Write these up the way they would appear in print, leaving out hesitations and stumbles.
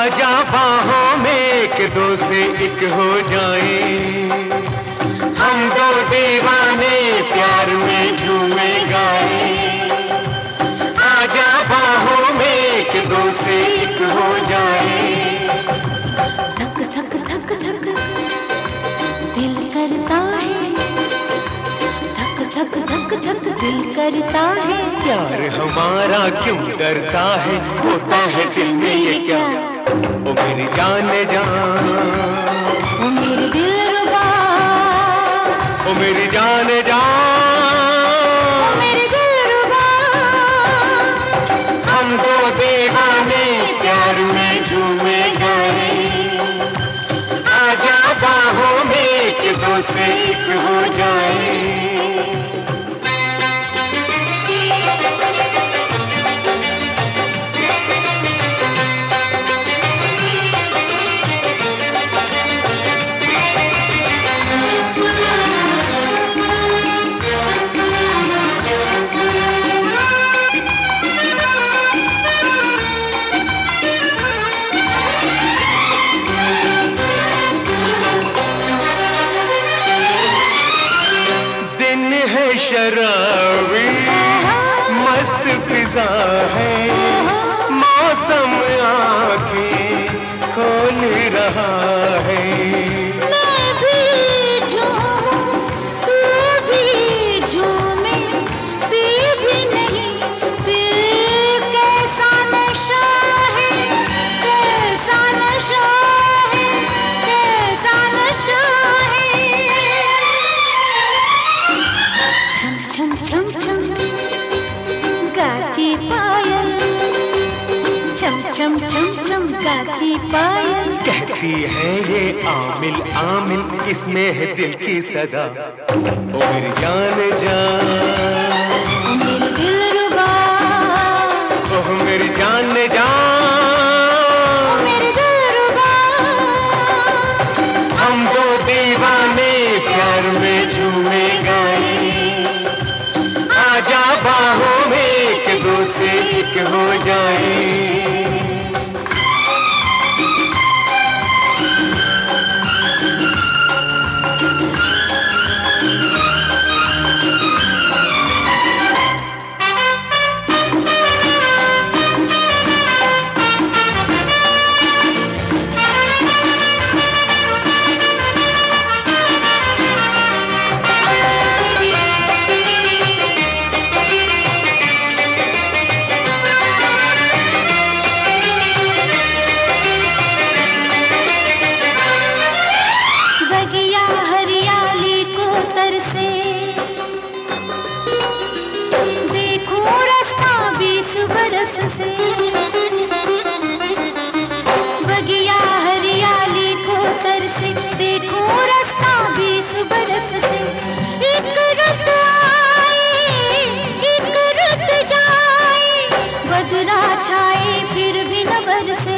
आजा बाहों में एक दो से एक हो जाए, हम दो दीवाने प्यार में झूमे गाए। आजा बाहों में एक दो से एक हो जाए। धक धक धक धक दिल करता है, धक धक धक धक दिल करता है। प्यार हमारा क्यों डरता है, होता है दिल में ये क्या। ओ मेरी जान जान, ओ मेरे दिलरुबा, ओ मेरी जान जान, ओ मेरे दिलरुबा। हम दो दीवाने प्यार में झूमे गए। आजा बाहों में एक दो से एक हो जाए। शराबी मस्त फिजा है, मौसम आंखें खोल रहा है। मैं भी झूमूं, तू भी झूमे, फिर भी नहीं, फिर कैसा नशा है, कैसा नशा है, कैसा नशा है। छम छम छम गाती पायल, छम छम छम छम गाती पायल। कहती है ये आमिल आमिल, इसमें है दिल की सदा। ओ मेरी जान जान, ओ मेरे दिलरुबा, ओ मेरी जान जान, ओ मेरे दिलरुबा। हम दो दीवाने प्यार में झूमे गए। आजा बाहों में एक दो से एक हो जाए। बगिया हरियाली को तरसे, देखो रास्ता 20 बरस से। एक रुत आए, एक रुत जाए, बदरा छाए फिर भी न बरसे।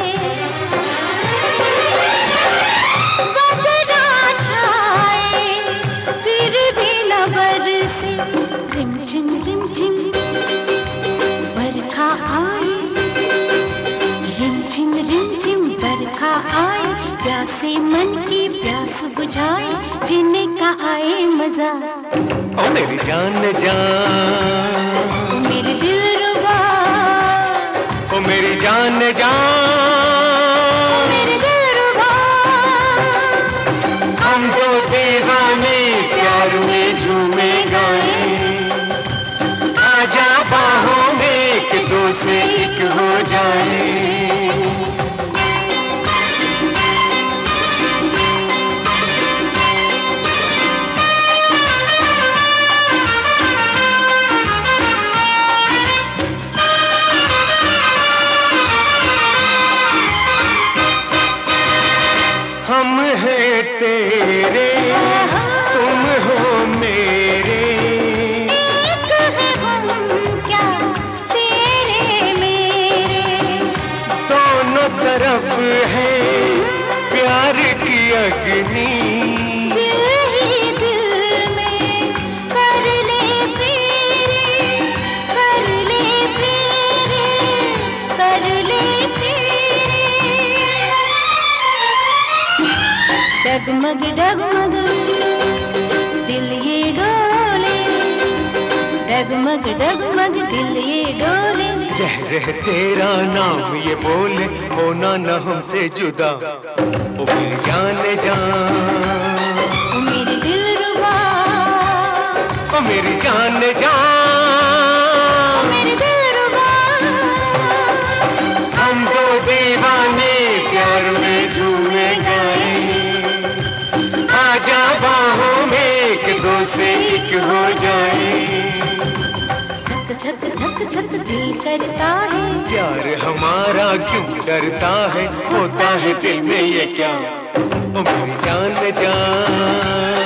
बदरा छाए फिर भी न बरसे। रिम झिम बरखा आए, रिम झिम बरखा आए, प्यासे मन की प्यास बुझाए, जीने का आए मजा। ओ मेरी जान जान, ओ मेरे दिलरुबा, ओ मेरी जान जान, ओ मेरे दिलरुबा। हम दो दीवाने प्यार में झूमे गए। आजा बाहों में एक दो से एक हो जाए। हम हैं तेरे, तुम हो मेरे, एक है हम क्या तेरे मेरे। दोनों तरफ है प्यार की अग्नि। दिल ही दिल में कर ले फेरे, कर ले फेरे, कर ले फेरे। डगमग डगमग दिल ये डोले, डगमग डगमग दिल ये डोले। रह रह तेरा नाम ये बोले, होना न हमसे जुदा, ओ मेरी जान जान, ओ मेरे दिलरुबा, ओ मेरी जान जान, ओ मेरे दिलरुबा। हम दो दीवाने प्यार में झूमे गए, आजा बाहों में कि दो से एक हो जाए। धक धक धक धक दिल करता है, प्यार हमारा क्यों डरता है, होता है दिल में ये क्या, ओ मेरी जान जान।